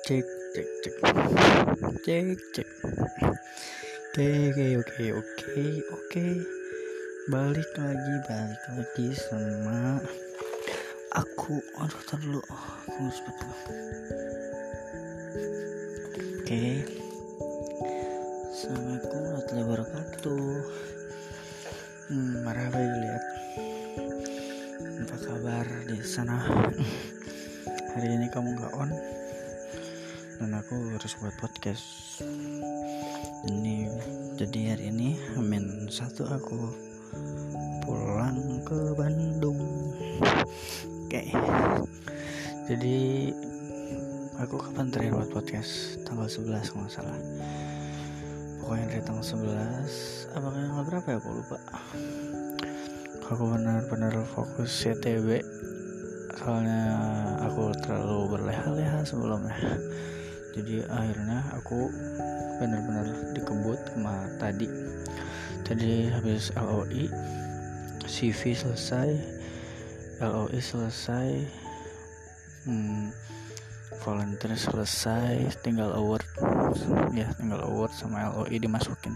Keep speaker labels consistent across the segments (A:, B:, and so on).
A: Cek cek cek cek cek. Oke. Balik lagi sama aku. Aduh, tar dulu. Oke. Assalamualaikum warahmatullahi wabarakatuh. Marhaba lihat. Apa kabar di sana? Hari ini kamu nggak on, dan aku harus buat podcast. Jadi hari ini H-1 aku pulang ke Bandung. Oke. Jadi aku kapan terakhir buat podcast? Tanggal 11 kalau nggak salah. Pokoknya dari tanggal 11. Apakah tanggal berapa ya? Aku lupa. Aku benar-benar fokus CTB. Soalnya aku terlalu berleha-leha sebelumnya. Jadi akhirnya aku benar-benar dikebut tadi habis LOI, CV selesai, LOI selesai, volunteer selesai, tinggal award sama LOI dimasukin.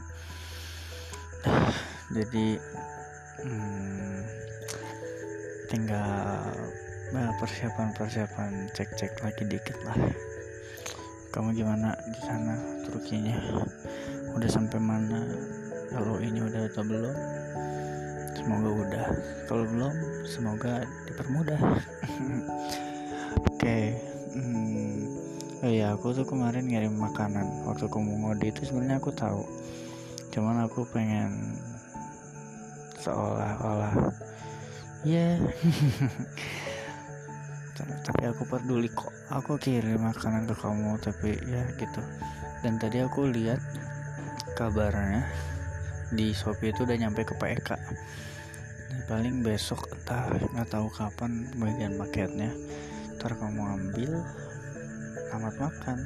A: Jadi tinggal persiapan cek lagi dikit lah. Kamu gimana di sana Turkinya? Udah sampai mana? Kalau ini udah atau belum? Semoga udah. Kalau belum, semoga dipermudah. Oke. Oh iya, aku tuh kemarin ngirim makanan. Waktu aku mau ngode itu sebenarnya aku tahu. Cuman aku pengen seolah-olah tapi aku peduli kok, aku kirim makanan ke kamu, tapi ya gitu. Dan tadi aku lihat kabarnya di Shopee itu udah nyampe ke PK. Paling besok, entah nggak tahu kapan bagian paketnya. Ntar kamu ambil, selamat makan.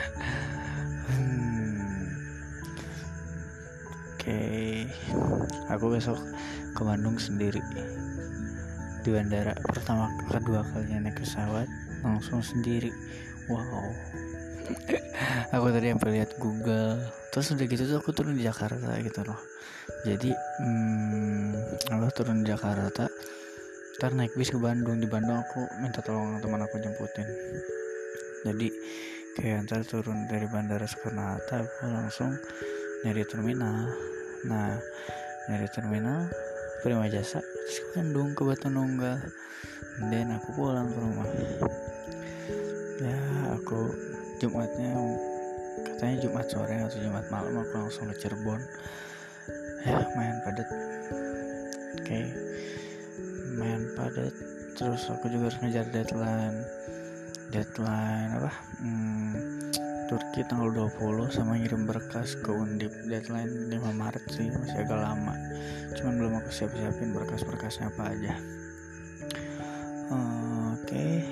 A: Oke. Aku besok ke Bandung sendiri. Di bandara kedua kalinya naik pesawat langsung sendiri. Wow. Aku tadi sampai lihat Google, terus udah gitu tuh aku turun di Jakarta gitu loh. Jadi aku turun di Jakarta, ntar naik bis ke Bandung. Di Bandung aku minta tolong teman aku jemputin. Jadi kayak ntar turun dari bandara Soekarno-Hatta, aku langsung nyari terminal. Nah, nyari terminal Prima Jasa, terus ke Bandung, ke Batu Nunggal, dan aku pulang ke rumah. Ya, aku Jumatnya katanya Jumat sore atau Jumat malam aku langsung ke Cirebon. Ya, main padat. Oke. Main padat. Terus aku juga harus ngejar deadline apa? Turki tanggal 20 sama ngirim berkas ke Undip. Deadline 5 Maret sih, masih agak lama. Cuman belum aku siapin berkas-berkasnya apa aja. Oke.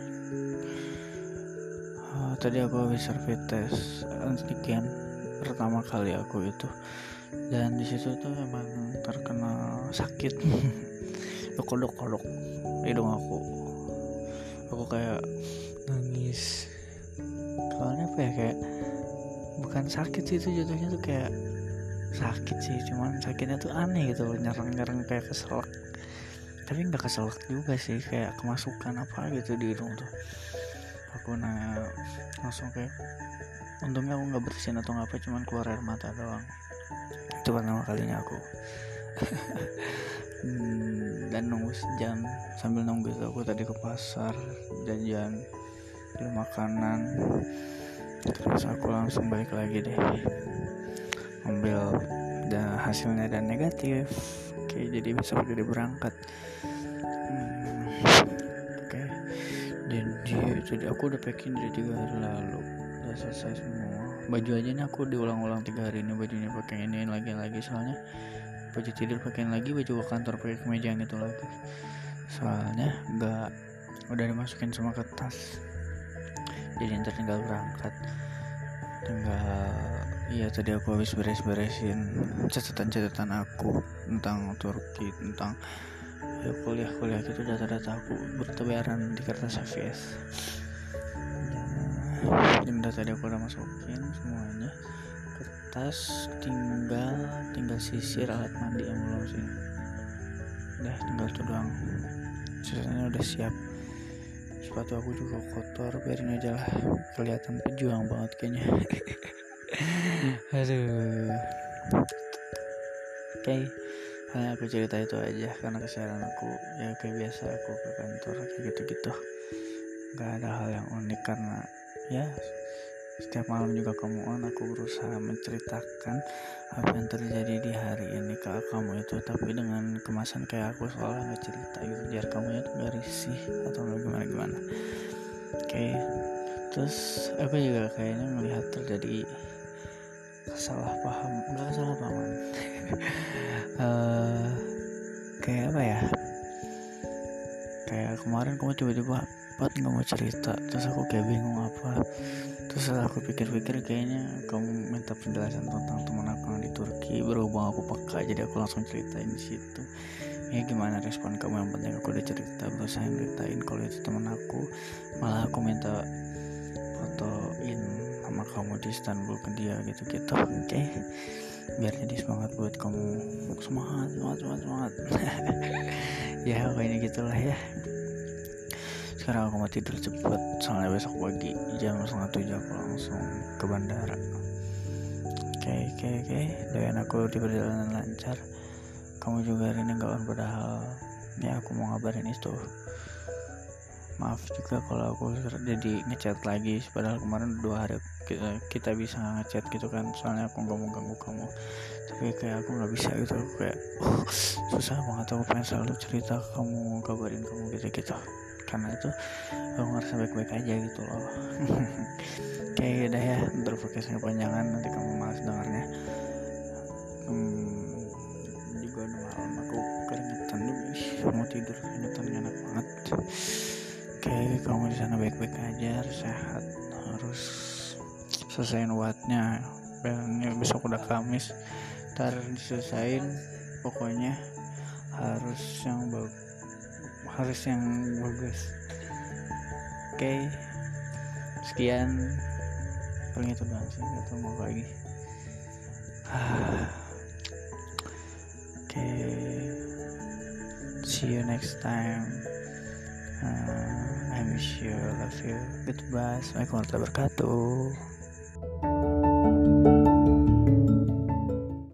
A: Tadi aku habis survei tes antigen pertama kali aku itu, dan di situ tuh emang terkenal sakit. Kodok hidung aku kayak nangis. Soalnya apa ya, kayak bukan sakit sih itu jatuhnya tuh, kayak sakit sih, cuman sakitnya tuh aneh gitu, nyerang kayak keselak. Tapi nggak keselak juga sih, kayak kemasukan apa gitu di hidung tuh. Aku langsung kayak, untungnya aku nggak bersin atau nggak apa, cuman keluar air mata doang. Itu pertama kalinya aku. Dan nunggu sejam. Sambil nunggu itu aku tadi ke pasar jajan beli makanan, terus aku langsung balik lagi deh ambil hasilnya dan negatif. Oke, jadi besok udah berangkat. Oke. Jadi aku udah packing dari 3 hari lalu, udah selesai semua. Baju aja nih aku diulang-ulang 3 hari ini, bajunya pakai ini lagi, soalnya baju tidur pakein lagi, baju ke kantor pakai kemeja yang itu lagi, soalnya udah dimasukin semua ke tas. Jadi ntar tinggal berangkat. Tadi aku habis beresin catatan aku tentang Turki, tentang ya kuliah gitu, data-data aku bertebaran di kertas HVS. udah tadi aku udah masukin semuanya ke tas, tinggal sisir alat mandi yang belum sih. Udah tinggal itu doang, sisanya udah siap. Sepatu aku juga kotor, biarin aja lah, kelihatan pejuang banget kayaknya. Aduh. Oke, hanya aku cerita itu aja karena kesialan aku ya kayak biasa aku ke kantor kayak gitu-gitu. Gak ada hal yang unik karena ya setiap malam juga kamu on, aku berusaha menceritakan apa yang terjadi di hari ini ke kamu itu, tapi dengan kemasan kayak aku soalnya nggak cerita gitu biar kamu itu nggak risih atau nggak gimana. Oke, terus aku juga kayaknya melihat terjadi kesalahpahaman kayak apa ya, kayak kemarin kamu tiba-tiba nggak mau cerita, terus aku kayak bingung apa. Terus aku pikir-pikir kayaknya kamu minta penjelasan tentang teman aku yang di Turki, berhubung aku peka jadi aku langsung ceritain di situ. Ya gimana respon kamu, yang penting aku udah cerita, berusaha ceritain kalau itu teman aku. Malah aku minta fotoin sama kamu di Istanbul ke dia gitu-gitu. Oke, biar jadi semangat buat kamu, semangat. Ya pokoknya gitulah ya. Sekarang aku mau tidur cepet soalnya besok pagi jam 6:30 aku langsung ke bandara. Oke. Doain aku di perjalanan lancar. Kamu juga hari ini gak on, padahal ya aku mau ngabarin itu. Maaf juga kalau aku jadi ngechat lagi, padahal kemarin 2 hari kita bisa ngechat gitu kan, soalnya aku gak mau ganggu kamu. Tapi kayak aku gak bisa gitu, aku kayak susah banget, aku pengen selalu cerita ke kamu, kabarin kamu gitu-gitu. Karena itu aku ngerasa baik-baik aja gitu loh. Kayak udah ya, ntar podcastnya panjangan, nanti kamu malas dengarnya. Juga udah malam, aku keringetan dulu, mau tidur, keringetan enak banget. Oke, kamu di sana baik-baik aja, harus sehat, harus selesaiin wattnya. Besok udah Kamis, ntar diselesain, pokoknya harus yang bagus. Oke, sekian, paling itu doang sih, gak tau mau lagi. Oke, see you next time. I miss you, love you, goodbye, assalamualaikum warahmatullahi wabarakatuh.